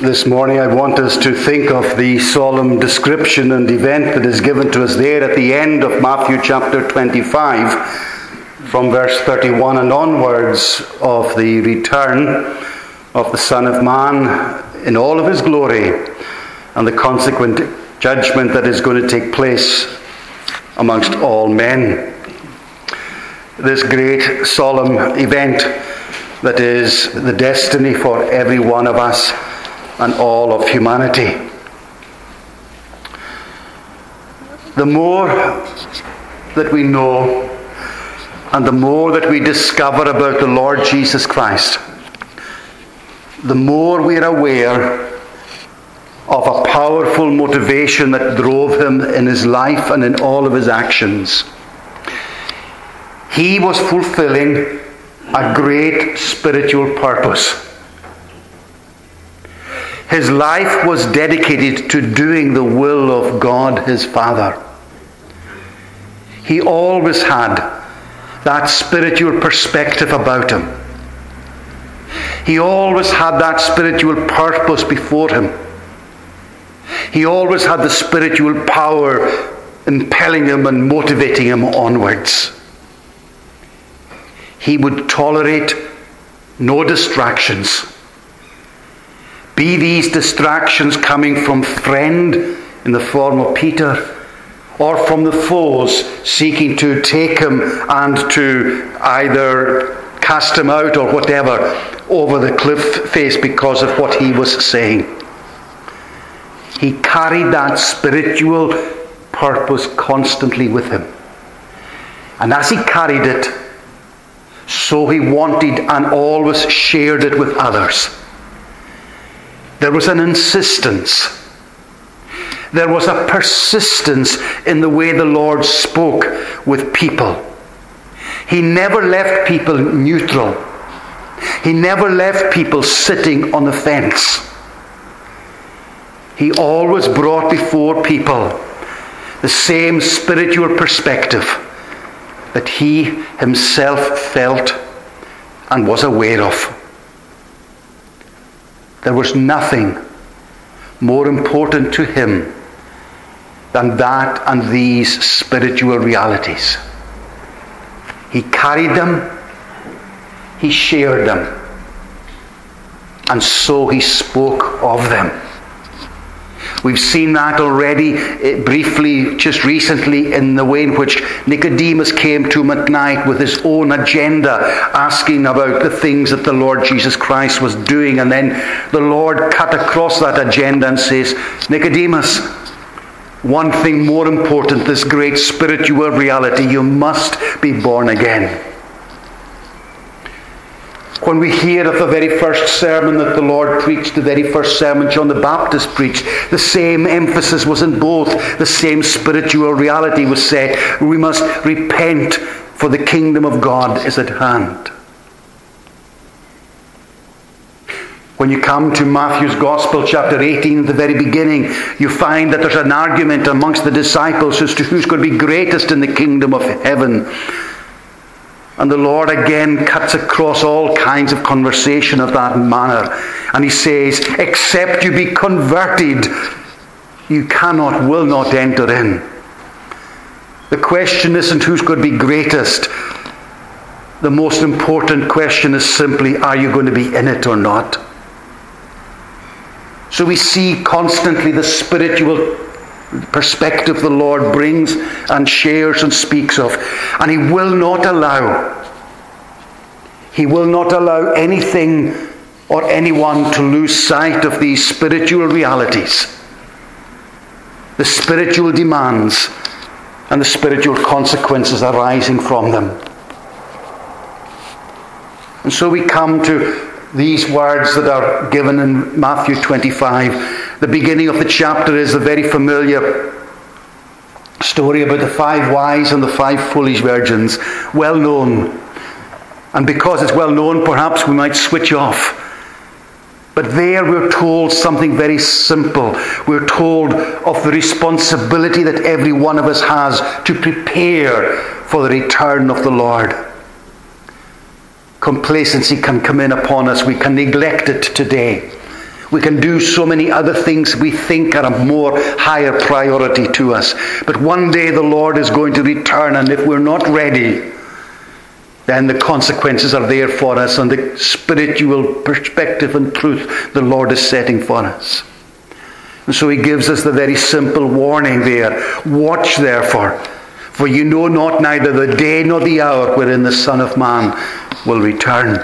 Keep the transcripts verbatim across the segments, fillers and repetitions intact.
This morning I want us to think of the solemn description and event that is given to us there at the end of Matthew chapter twenty-five, from verse thirty-one and onwards, of the return of the Son of Man in all of his glory and the consequent judgment that is going to take place amongst all men. This great solemn event that is the destiny for every one of us and all of humanity. The more that we know and the more that we discover about the Lord Jesus Christ, the more we are aware of a powerful motivation that drove him in his life and in all of his actions. He was fulfilling a great spiritual purpose. His life was dedicated to doing the will of God his Father. He always had that spiritual perspective about him. He always had that spiritual purpose before him. He always had the spiritual power impelling him and motivating him onwards. He would tolerate no distractions. Be these distractions coming from friend in the form of Peter, or from the foes seeking to take him and to either cast him out or whatever over the cliff face because of what he was saying. He carried that spiritual purpose constantly with him. And as he carried it, so he wanted and always shared it with others. There was an insistence. There was a persistence in the way the Lord spoke with people. He never left people neutral. He never left people sitting on the fence. He always brought before people the same spiritual perspective that he himself felt and was aware of. There was nothing more important to him than that and these spiritual realities. He carried them, he shared them, and so he spoke of them. We've seen that already uh, briefly, just recently, in the way in which Nicodemus came to him at night with his own agenda, asking about the things that the Lord Jesus Christ was doing. And then the Lord cut across that agenda and says, Nicodemus, one thing more important, this great spiritual reality, you must be born again. When we hear of the very first sermon that the Lord preached, the very first sermon John the Baptist preached, the same emphasis was in both. The same spiritual reality was said. We must repent, for the kingdom of God is at hand. When you come to Matthew's Gospel, chapter eighteen, at the very beginning, you find that there's an argument amongst the disciples as to who's going to be greatest in the kingdom of heaven. And the Lord again cuts across all kinds of conversation of that manner. And he says, except you be converted, you cannot, will not enter in. The question isn't who's going to be greatest. The most important question is simply, are you going to be in it or not? So we see constantly the spiritual perspective the Lord brings and shares and speaks of. And he will not allow, he will not allow anything or anyone to lose sight of these spiritual realities, the spiritual demands and the spiritual consequences arising from them. And so we come to these words that are given in Matthew twenty-five. The beginning of the chapter is a very familiar story about the five wise and the five foolish virgins. Well known. And because it's well known, perhaps we might switch off. But there we're told something very simple. We're told of the responsibility that every one of us has to prepare for the return of the Lord. Complacency can come in upon us. We can neglect it today. We can do so many other things we think are a more higher priority to us. But one day the Lord is going to return, and if we're not ready, then the consequences are there for us, and the spiritual perspective and truth the Lord is setting for us. And so he gives us the very simple warning there. Watch therefore, for you know not neither the day nor the hour wherein the Son of Man will return.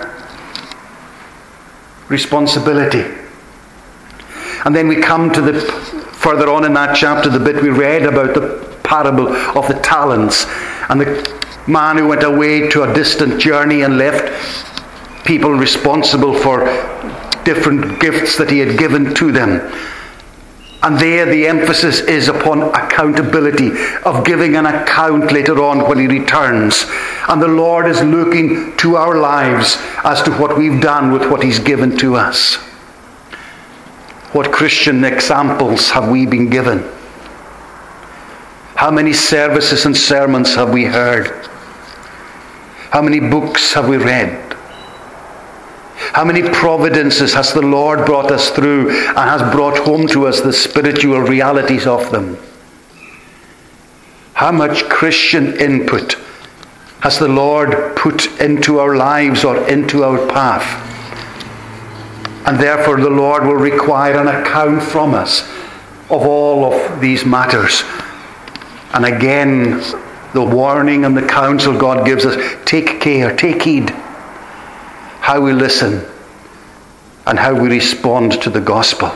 Responsibility. And then we come to the, further on in that chapter, the bit we read about the parable of the talents, and the man who went away to a distant journey and left people responsible for different gifts that he had given to them. And there the emphasis is upon accountability, of giving an account later on when he returns. And the Lord is looking to our lives as to what we've done with what he's given to us. What Christian examples have we been given? How many services and sermons have we heard? How many books have we read? How many providences has the Lord brought us through and has brought home to us the spiritual realities of them? How much Christian input has the Lord put into our lives or into our path? And therefore the Lord will require an account from us of all of these matters. And again, the warning and the counsel God gives us, take care, take heed how we listen and how we respond to the gospel.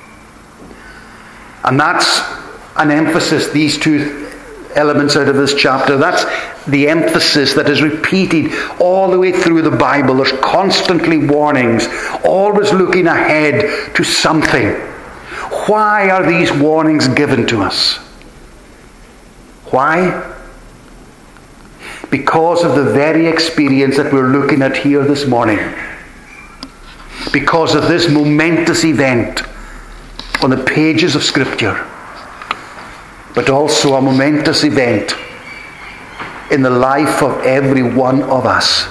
And that's an emphasis, these two elements out of this chapter. That's the emphasis that is repeated all the way through the Bible. There's constantly warnings, always looking ahead to something. Why are these warnings given to us? Why? Because of the very experience that we're looking at here this morning. Because of this momentous event on the pages of Scripture. But also a momentous event in the life of every one of us.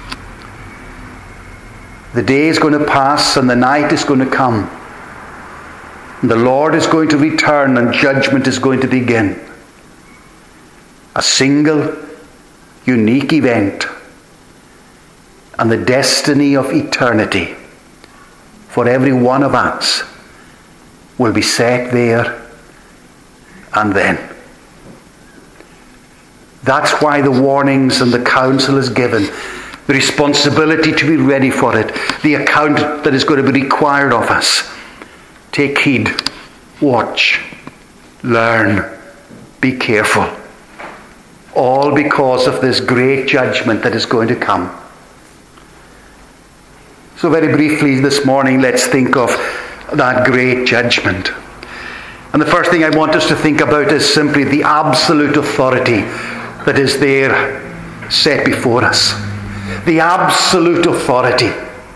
The day is going to pass and the night is going to come. And the Lord is going to return and judgment is going to begin. A single, unique event, and the destiny of eternity for every one of us will be set there and then. That's why the warnings and the counsel is given. The responsibility to be ready for it. The account that is going to be required of us. Take heed. Watch. Learn. Be careful. All because of this great judgment that is going to come. So very briefly this morning, let's think of that great judgment. And the first thing I want us to think about is simply the absolute authority that is there set before us. The absolute authority.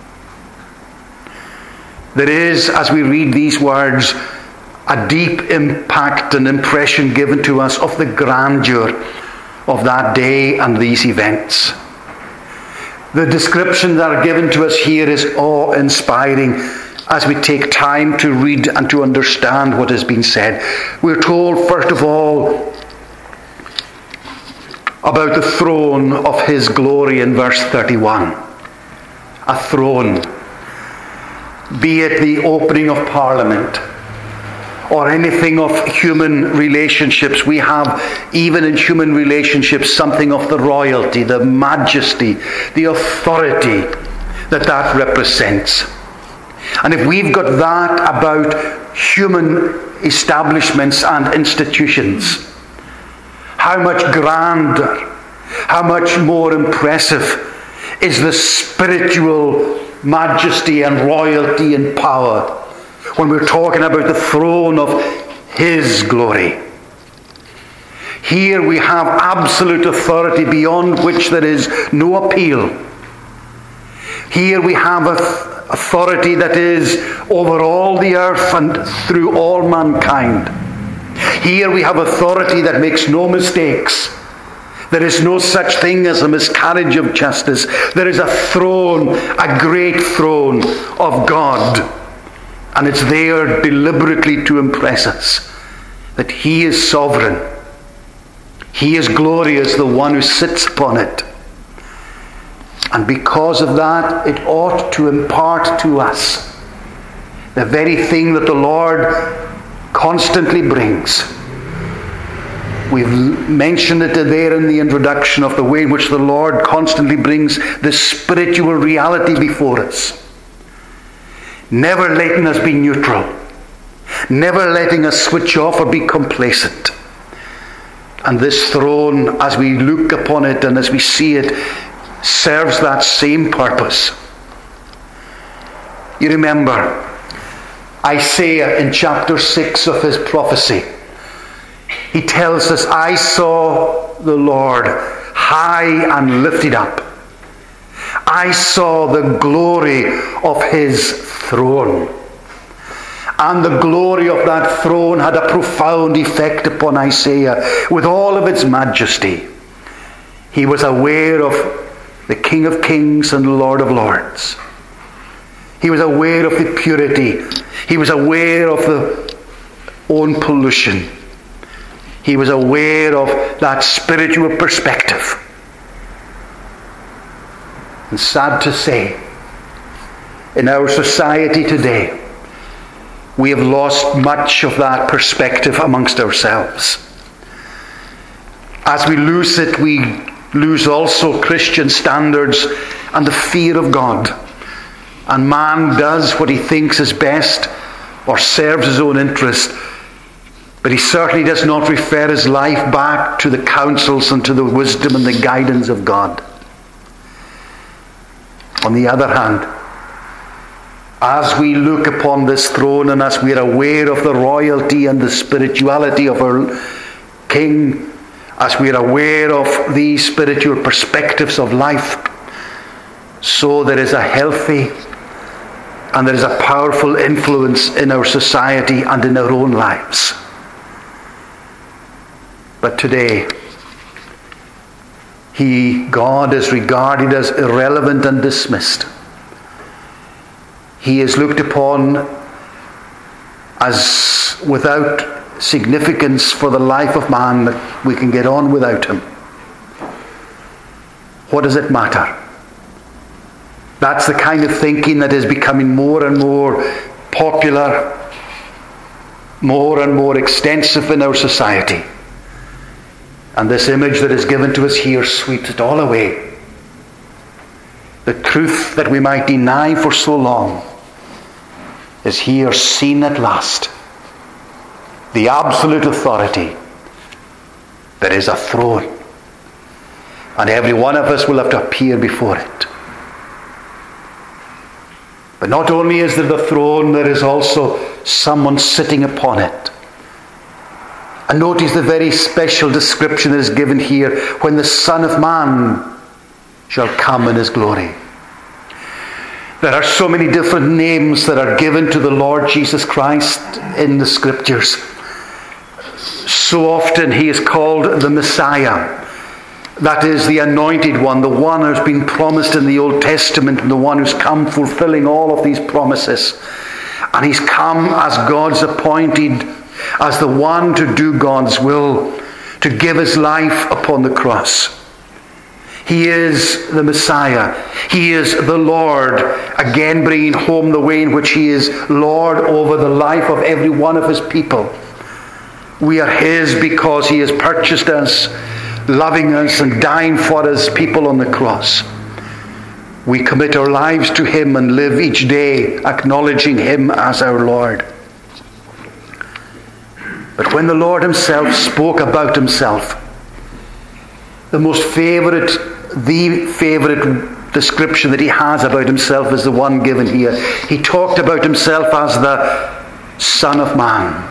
There is, as we read these words, a deep impact and impression given to us of the grandeur of that day and these events. The description that are given to us here is awe-inspiring as we take time to read and to understand what has been said. We're told, first of all, about the throne of his glory in verse thirty-one. A throne. Be it the opening of Parliament, or anything of human relationships. We have, even in human relationships, something of the royalty, the majesty, the authority that that represents. And if we've got that about human establishments and institutions, how much grander, how much more impressive is the spiritual majesty and royalty and power when we're talking about the throne of his glory. Here we have absolute authority beyond which there is no appeal. Here we have a authority that is over all the earth and through all mankind. Here we have authority that makes no mistakes. There is no such thing as a miscarriage of justice. There is a throne, a great throne of God. And it's there deliberately to impress us that he is sovereign. He is glorious, the one who sits upon it. And because of that, it ought to impart to us the very thing that the Lord constantly brings. We've mentioned it there in the introduction of the way in which the Lord constantly brings this spiritual reality before us. Never letting us be neutral. Never letting us switch off or be complacent. And this throne, as we look upon it and as we see it, serves that same purpose. You remember Isaiah in chapter six of his prophecy. He tells us, I saw the Lord high and lifted up. I saw the glory of his throne. And the glory of that throne had a profound effect upon Isaiah with all of its majesty. He was aware of the King of Kings and Lord of Lords. He was aware of the purity. He was aware of the own pollution. He was aware of that spiritual perspective. And sad to say, in our society today, we have lost much of that perspective amongst ourselves. As we lose it, we lose also Christian standards and the fear of God. And man does what he thinks is best or serves his own interest, but he certainly does not refer his life back to the counsels and to the wisdom and the guidance of God. On the other hand, as we look upon this throne and as we are aware of the royalty and the spirituality of our King, as we are aware of these spiritual perspectives of life, so there is a healthy and there is a powerful influence in our society and in our own lives. But today, he, God, is regarded as irrelevant and dismissed. He is looked upon as without significance for the life of man, that we can get on without him. What does it matter? That's the kind of thinking that is becoming more and more popular, more and more extensive in our society. And this image that is given to us here sweeps it all away. The truth that we might deny for so long is here seen at last. The absolute authority. There is a throne. And every one of us will have to appear before it. But not only is there the throne, there is also someone sitting upon it. And notice the very special description that is given here: when the Son of Man shall come in his glory. There are so many different names that are given to the Lord Jesus Christ in the Scriptures. So often he is called the Messiah. That is the anointed one, the one who's been promised in the Old Testament, and the one who's come fulfilling all of these promises. And he's come as God's appointed, as the one to do God's will, to give his life upon the cross. He is the Messiah. He is the Lord, again bringing home the way in which he is Lord over the life of every one of his people. We are his because he has purchased us, loving us and dying for us, people on the cross. We commit our lives to him and live each day acknowledging him as our Lord. But when the Lord himself spoke about himself, the most favourite, the favourite description that he has about himself is the one given here. He talked about himself as the Son of Man.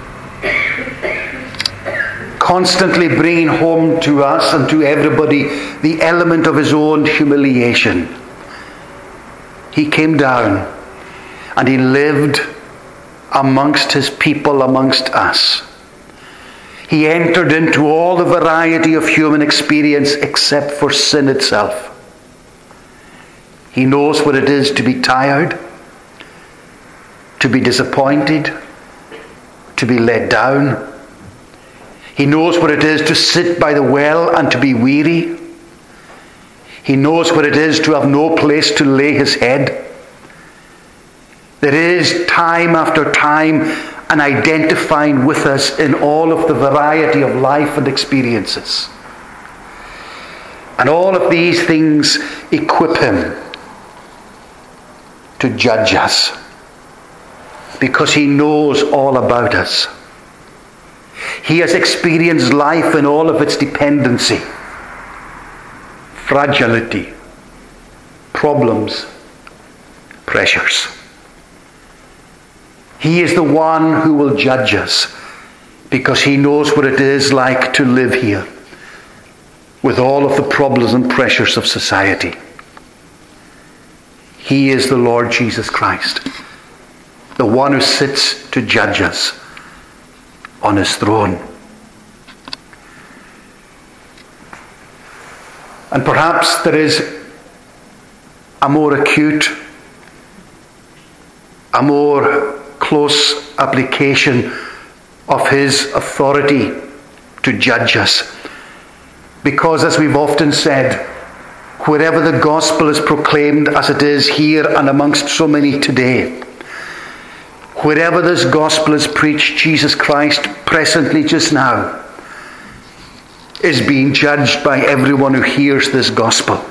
Constantly bringing home to us and to everybody the element of his own humiliation. He came down and he lived amongst his people, amongst us. He entered into all the variety of human experience except for sin itself. He knows what it is to be tired, to be disappointed, to be let down. He knows what it is to sit by the well and to be weary. He knows what it is to have no place to lay his head. There is time after time an identifying with us in all of the variety of life and experiences. And all of these things equip him to judge us, because he knows all about us. He has experienced life in all of its dependency, fragility, problems, pressures. He is the one who will judge us, because he knows what it is like to live here with all of the problems and pressures of society. He is the Lord Jesus Christ, the one who sits to judge us on his throne. And perhaps there is a more acute, a more close application of his authority to judge us. Because, as we've often said, wherever the gospel is proclaimed as it is here and amongst so many today, wherever this gospel is preached, Jesus Christ, presently just now, is being judged by everyone who hears this gospel.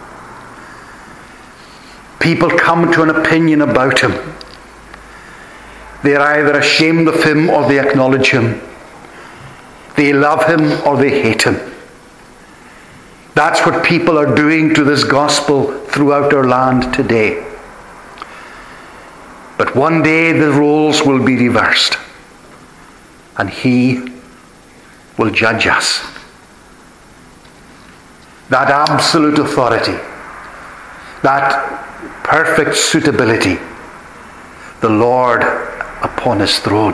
People come to an opinion about him. They're either ashamed of him or they acknowledge him. They love him or they hate him. That's what people are doing to this gospel throughout our land today. But one day the roles will be reversed, and he will judge us. That absolute authority, that perfect suitability, the Lord upon his throne.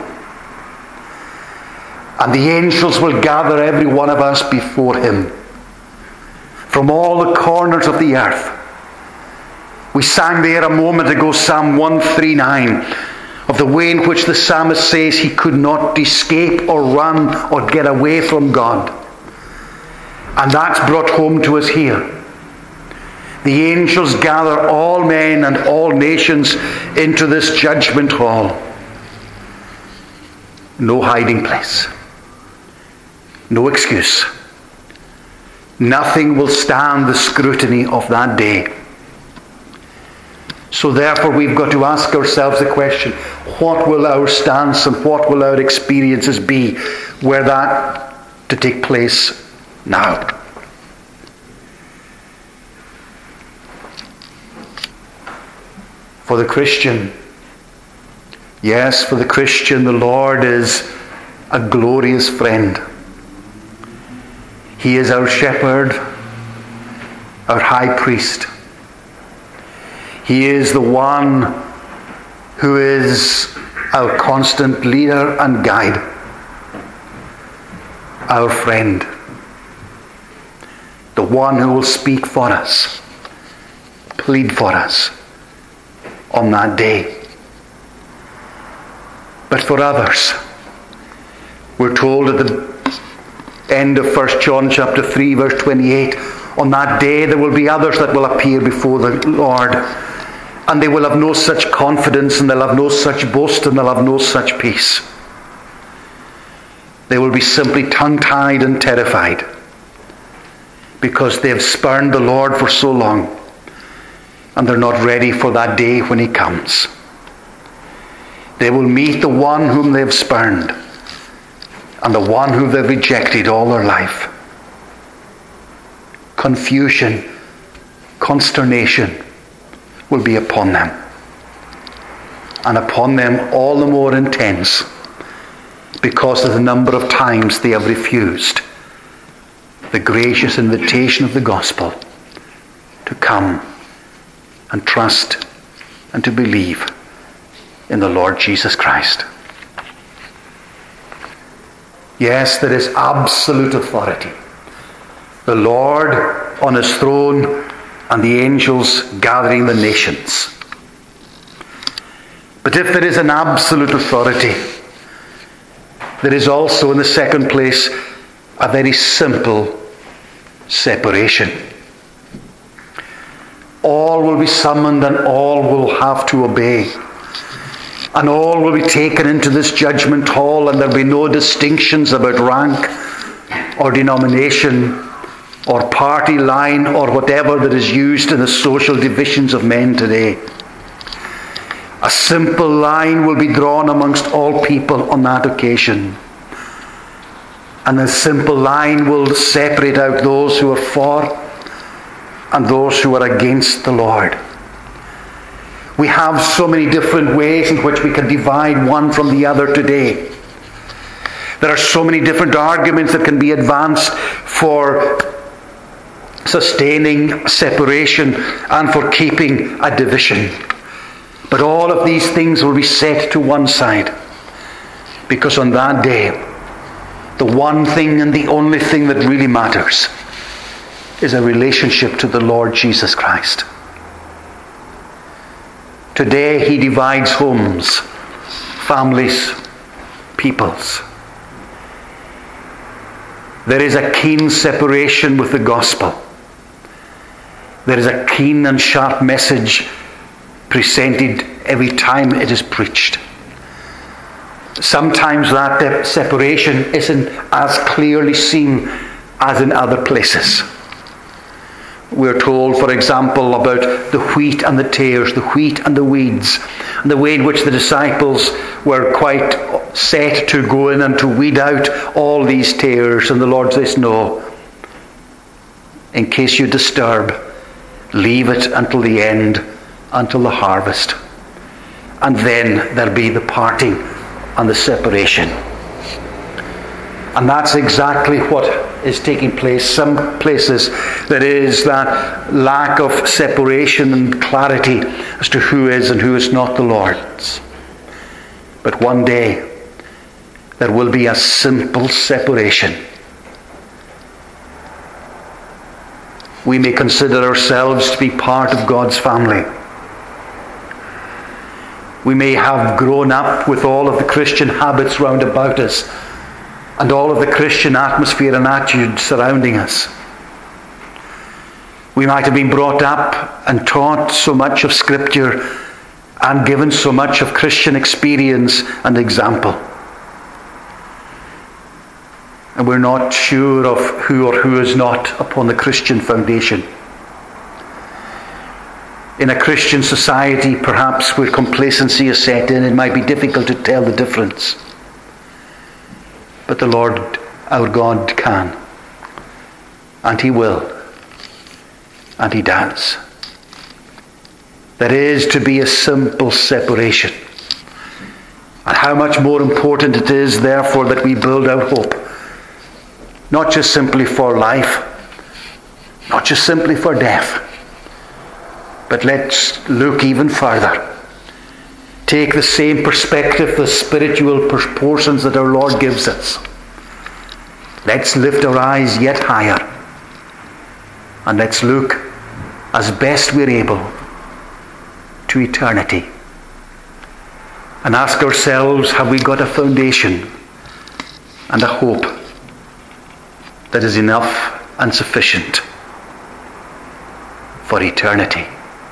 And the angels will gather every one of us before him from all the corners of the earth. We sang there a moment ago, Psalm one thirty-nine, of the way in which the psalmist says he could not escape or run or get away from God. And that's brought home to us here. The angels gather all men and all nations into this judgment hall. No hiding place. No excuse. Nothing will stand the scrutiny of that day. So therefore we've got to ask ourselves the question, what will our stance and what will our experiences be were that to take place now? For the Christian, yes, for the Christian, the Lord is a glorious friend. He is our shepherd, our high priest. He is the one who is our constant leader and guide, our friend, the one who will speak for us, plead for us on that day. But for others, we're told at the end of First John chapter three, verse twenty-eight, on that day there will be others that will appear before the Lord, and they will have no such confidence, and they'll have no such boast, and they'll have no such peace. They will be simply tongue-tied and terrified, because they have spurned the Lord for so long, and they're not ready for that day when he comes. They will meet the one whom they have spurned, and the one whom they've rejected all their life. Confusion, consternation will be upon them, and upon them all the more intense because of the number of times they have refused the gracious invitation of the gospel to come and trust and to believe in the Lord Jesus Christ. Yes, there is absolute authority. The Lord on his throne and the angels gathering the nations. But if there is an absolute authority, there is also, in the second place, a very simple separation. All will be summoned and all will have to obey. And all will be taken into this judgment hall, and there will be no distinctions about rank or denomination or party line or whatever that is used in the social divisions of men today. A simple line will be drawn amongst all people on that occasion. And the simple line will separate out those who are for and those who are against the Lord. We have so many different ways in which we can divide one from the other today. There are so many different arguments that can be advanced for sustaining separation and for keeping a division. But all of these things will be set to one side, because on that day, the one thing and the only thing that really matters is a relationship to the Lord Jesus Christ. Today he divides homes, families, peoples. There is a keen separation with the gospel. There is a keen and sharp message presented every time it is preached. Sometimes that separation isn't as clearly seen as in other places. We're told, for example, about the wheat and the tares, the wheat and the weeds, and the way in which the disciples were quite set to go in and to weed out all these tares. And the Lord says, no, in case you disturb, leave it until the end, until the harvest. And then there'll be the parting and the separation. And that's exactly what is taking place. Some places there is that lack of separation and clarity as to who is and who is not the Lord's. But one day there will be a simple separation. We may consider ourselves to be part of God's family. We may have grown up with all of the Christian habits round about us and all of the Christian atmosphere and attitude surrounding us. We might have been brought up and taught so much of Scripture and given so much of Christian experience and example. And we're not sure of who or who is not upon the Christian foundation. In a Christian society, perhaps where complacency is set in, it might be difficult to tell the difference. But the Lord, our God, can. And he will. And he does. There is to be a simple separation. And how much more important it is, therefore, that we build our hope. Not just simply for life. Not just simply for death. But let's look even further. Take the same perspective, the spiritual proportions that our Lord gives us. Let's lift our eyes yet higher. And let's look as best we're able to eternity. And ask ourselves, have we got a foundation and a hope that is enough and sufficient for eternity?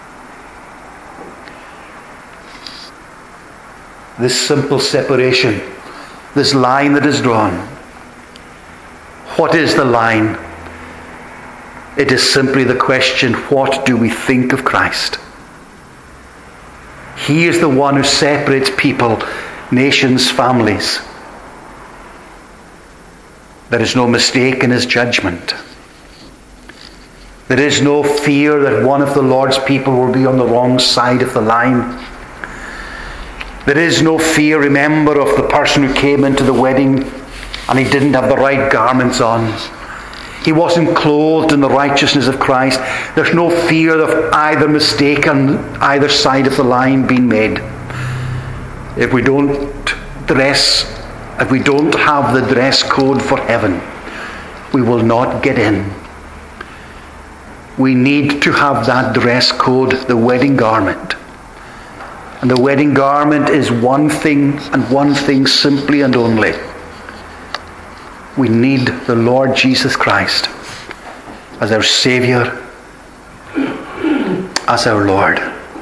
This simple separation, this line that is drawn. What is the line? It is simply the question, what do we think of Christ? He is the one who separates people, nations, families. There is no mistake in his judgment. There is no fear that one of the Lord's people will be on the wrong side of the line. There is no fear, remember, of the person who came into the wedding and he didn't have the right garments on. He wasn't clothed in the righteousness of Christ. There's no fear of either mistake on either side of the line being made. If we don't dress, if we don't have the dress code for heaven, we will not get in. We need to have that dress code, the wedding garment. And the wedding garment is one thing and one thing simply and only. We need the Lord Jesus Christ as our Saviour, as our Lord.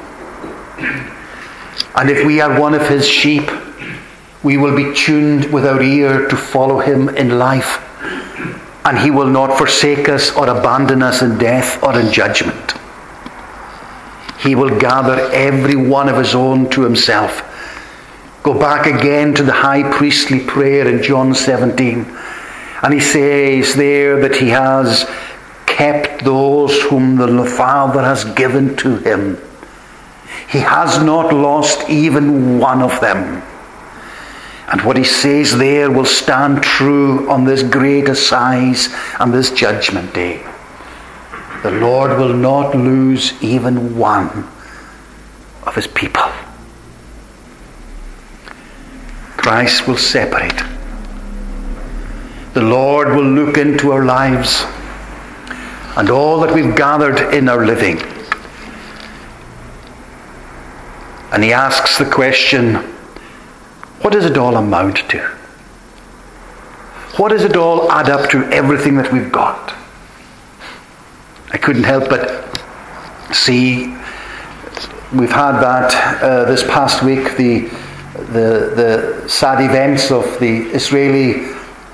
And if we are one of his sheep, we will be tuned with our ear to follow him in life. And he will not forsake us or abandon us in death or in judgment. He will gather every one of his own to himself. Go back again to the high priestly prayer in John seventeen. And he says there that he has kept those whom the Father has given to him. He has not lost even one of them. And what he says there will stand true on this great assize and this judgment day. The Lord will not lose even one of his people. Christ will separate. The Lord will look into our lives and all that we've gathered in our living. And he asks the question, what does it all amount to? What does it all add up to, everything that we've got? I couldn't help but see, we've had that uh, this past week, the, the, the sad events of the Israeli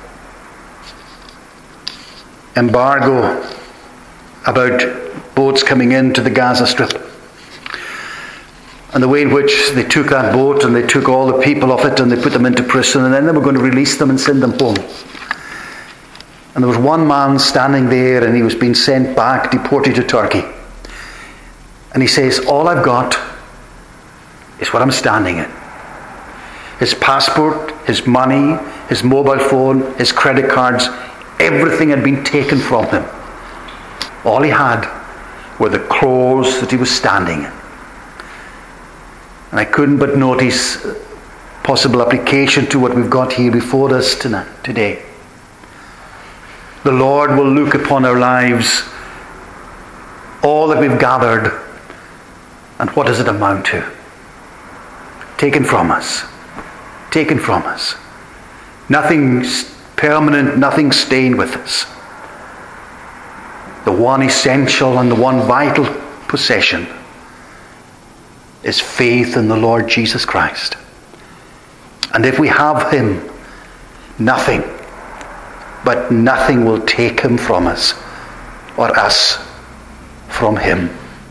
embargo about boats coming into the Gaza Strip. And the way in which they took that boat and they took all the people off it and they put them into prison, and then they were going to release them and send them home. And there was one man standing there and he was being sent back, deported to Turkey. And he says, all I've got is what I'm standing in. His passport, his money, his mobile phone, his credit cards, everything had been taken from him. All he had were the clothes that he was standing in. And I couldn't but notice possible application to what we've got here before us tonight, today. The Lord will look upon our lives, all that we've gathered, and what does it amount to? Taken from us. Taken from us. Nothing permanent, nothing staying with us. The one essential and the one vital possession is faith in the Lord Jesus Christ. And if we have him, nothing, but nothing will take him from us or us from him.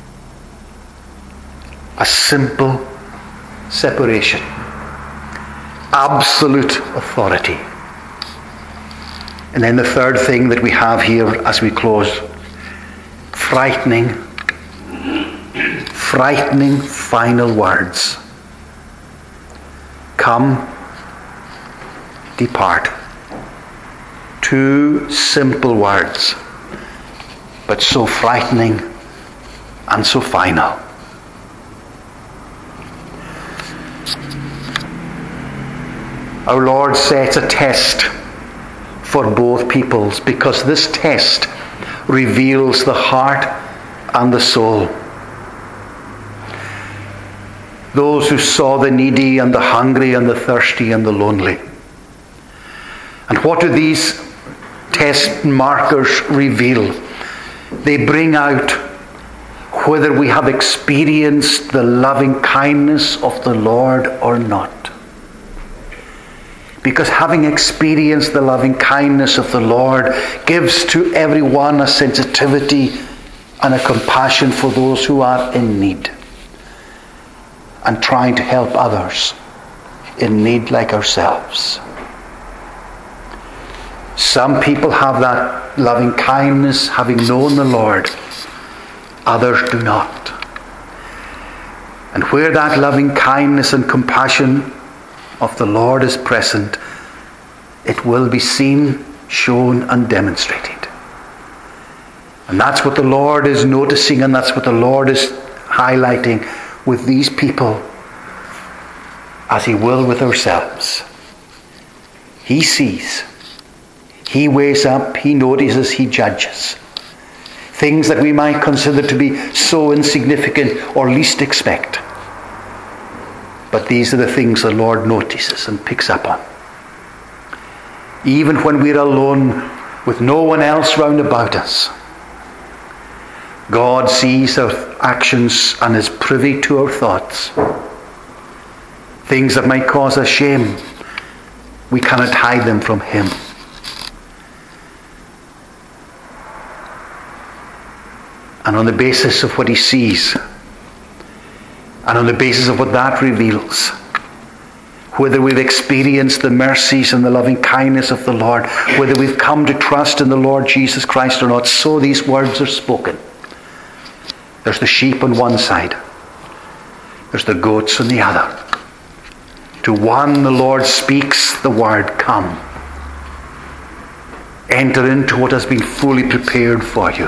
A simple separation. Absolute authority. And then the third thing that we have here as we close, frightening, frightening final words. Come, depart. Two simple words, but so frightening and so final. Our Lord sets a test for both peoples, because this test reveals the heart and the soul. Those who saw the needy and the hungry and the thirsty and the lonely. And what do these test markers reveal? They bring out whether we have experienced the loving kindness of the Lord or not. Because having experienced the loving kindness of the Lord gives to everyone a sensitivity and a compassion for those who are in need, and trying to help others in need like ourselves. Some people have that loving kindness having known the Lord. Others do not. And where that loving kindness and compassion of the Lord is present, it will be seen, shown and demonstrated. And that's what the Lord is noticing, and that's what the Lord is highlighting with these people, as he will with ourselves. He sees, he weighs up, he notices, he judges. Things that we might consider to be so insignificant or least expect. But these are the things the Lord notices and picks up on. Even when we're alone with no one else round about us, God sees our actions and is privy to our thoughts. Things that might cause us shame, we cannot hide them from Him. And on the basis of what He sees, and on the basis of what that reveals, whether we've experienced the mercies and the loving kindness of the Lord, whether we've come to trust in the Lord Jesus Christ or not, so these words are spoken. There's the sheep on one side. There's the goats on the other. To one the Lord speaks the word, come. Enter into what has been fully prepared for you.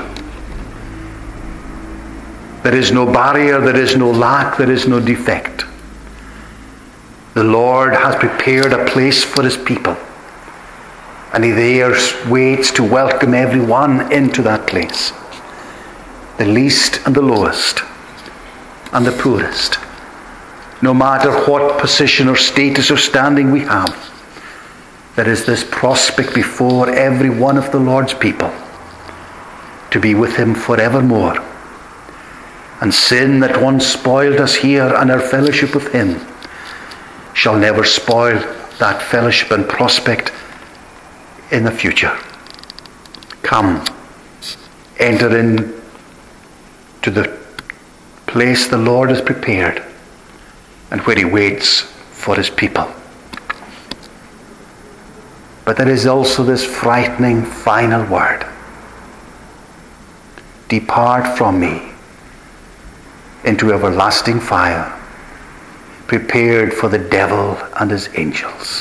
There is no barrier, there is no lack, there is no defect. The Lord has prepared a place for His people. And He there waits to welcome everyone into that place. The least and the lowest and the poorest. No matter what position or status or standing we have, there is this prospect before every one of the Lord's people to be with Him forevermore. And sin that once spoiled us here and our fellowship with Him shall never spoil that fellowship and prospect in the future. Come, enter in to the place the Lord has prepared and where He waits for His people. But there is also this frightening final word. Depart from me into everlasting fire, prepared for the devil and his angels.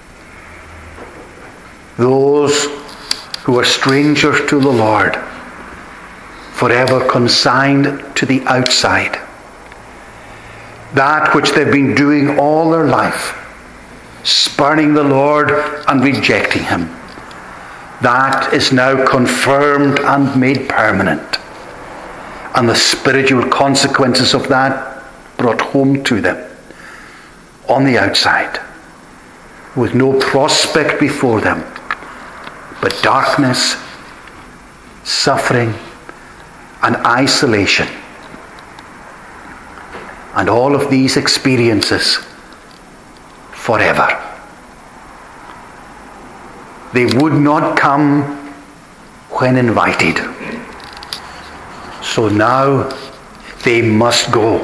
Those who are strangers to the Lord, forever consigned to the outside. That which they've been doing all their life, spurning the Lord and rejecting Him, that is now confirmed and made permanent. And the spiritual consequences of that brought home to them on the outside, with no prospect before them but darkness, suffering, and isolation. And all of these experiences forever. They would not come when invited. So now they must go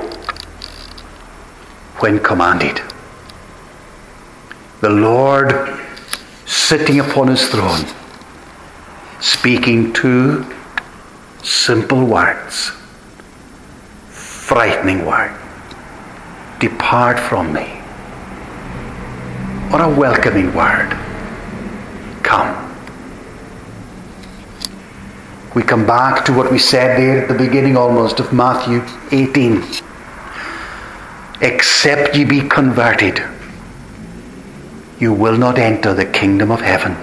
when commanded. The Lord sitting upon His throne, speaking two simple words, frightening word. Depart from me. What a welcoming word. Come. We come back to what we said there at the beginning almost of Matthew eighteen. Except ye be converted, you will not enter the kingdom of heaven.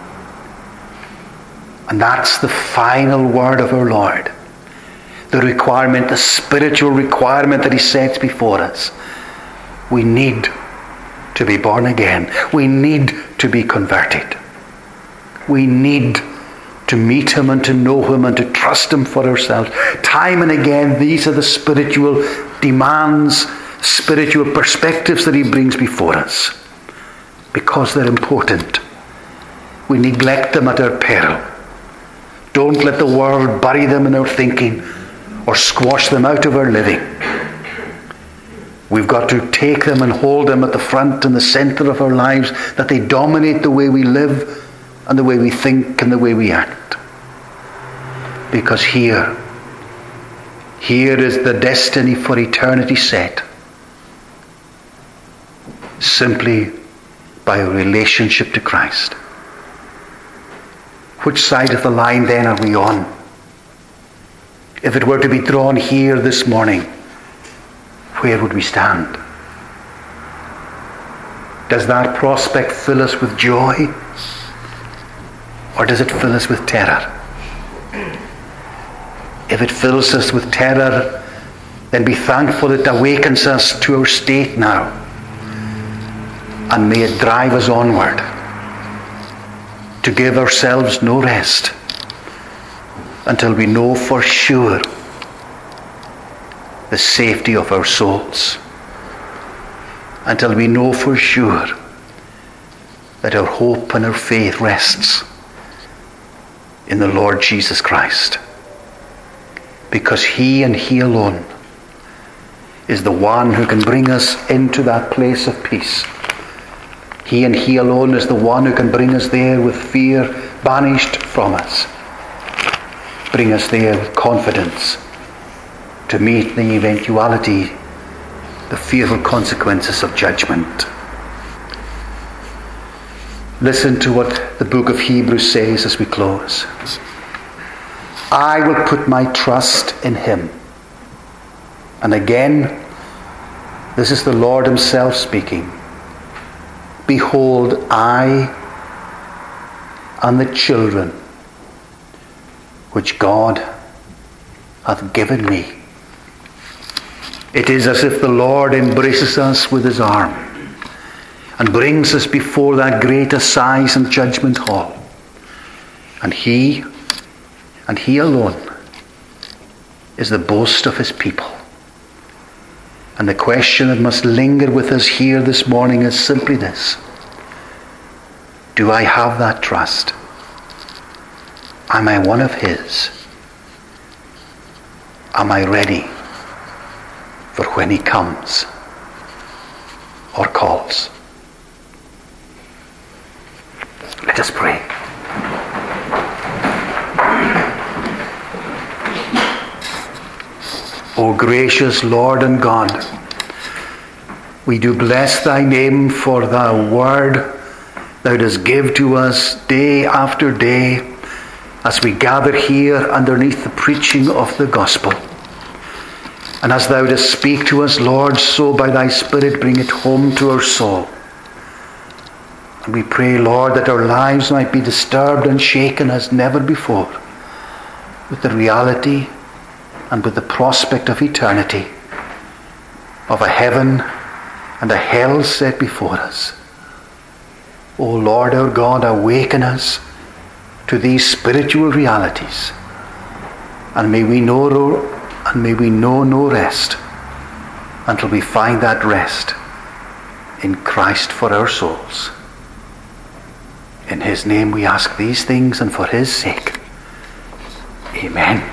And that's the final word of our Lord. The requirement, the spiritual requirement that He sets before us. We need to be born again. We need to be converted. We need to meet Him and to know Him and to trust Him for ourselves. Time and again, these are the spiritual demands, spiritual perspectives that He brings before us. Because they're important. We neglect them at our peril. Don't let the world bury them in our thinking or squash them out of our living. We've got to take them and hold them at the front and the center of our lives, that they dominate the way we live and the way we think and the way we act. Because here, here is the destiny for eternity set. Simply by a relationship to Christ. Which side of the line then are we on? If it were to be drawn here this morning, where would we stand? Does that prospect fill us with joy? Or does it fill us with terror? If it fills us with terror, then be thankful it awakens us to our state now. and may it drive us onward to give ourselves no rest until we know for sure the safety of our souls, until we know for sure that our hope and our faith rests in the Lord Jesus Christ, because he and he alone is the one who can bring us into that place of peace. He and he alone is the one who can bring us there with fear banished from us, bring us there with confidence to meet the eventuality, the fearful consequences of judgment. Listen to what the book of Hebrews says as we close. I will put my trust in him. And again, this is the Lord himself speaking. Behold, I and the children which God hath given me. It is as if the Lord embraces us with his arm and brings us before that great assize and judgment hall. And he, and he alone, is the boast of his people. And the question that must linger with us here this morning is simply this. Do I have that trust? Am I one of his? Am I ready for when he comes or calls? Let us pray. O gracious Lord and God, we do bless thy name for thy word thou dost give to us day after day as we gather here underneath the preaching of the gospel. And as thou dost speak to us, Lord, so by thy Spirit bring it home to our soul. And we pray, Lord, that our lives might be disturbed and shaken as never before with the reality and with the prospect of eternity, of a heaven and a hell set before us. O Lord our God, awaken us to these spiritual realities, and may we know and may we know no rest until we find that rest in Christ for our souls. In his name we ask these things, and for his sake. Amen.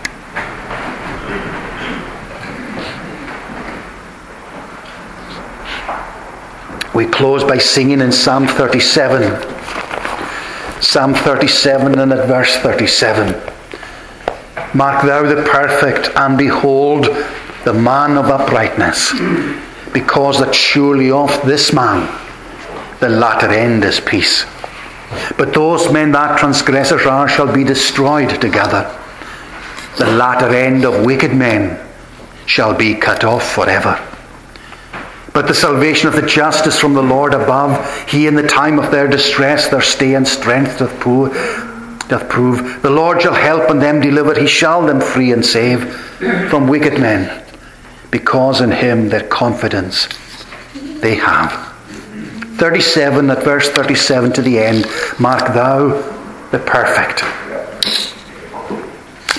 We close by singing in Psalm thirty-seven. Psalm thirty-seven and at verse thirty-seven. Mark thou the perfect, and behold the man of uprightness, because that surely of this man the latter end is peace. But those men that transgressors are shall be destroyed together. The latter end of wicked men shall be cut off forever. But the salvation of the just is from the Lord above. He in the time of their distress their stay and strength doth prove. Doth prove. The Lord shall help and them deliver. He shall them free and save from wicked men, because in him their confidence they have. thirty-seven at verse thirty-seven to the end. Mark thou the perfect.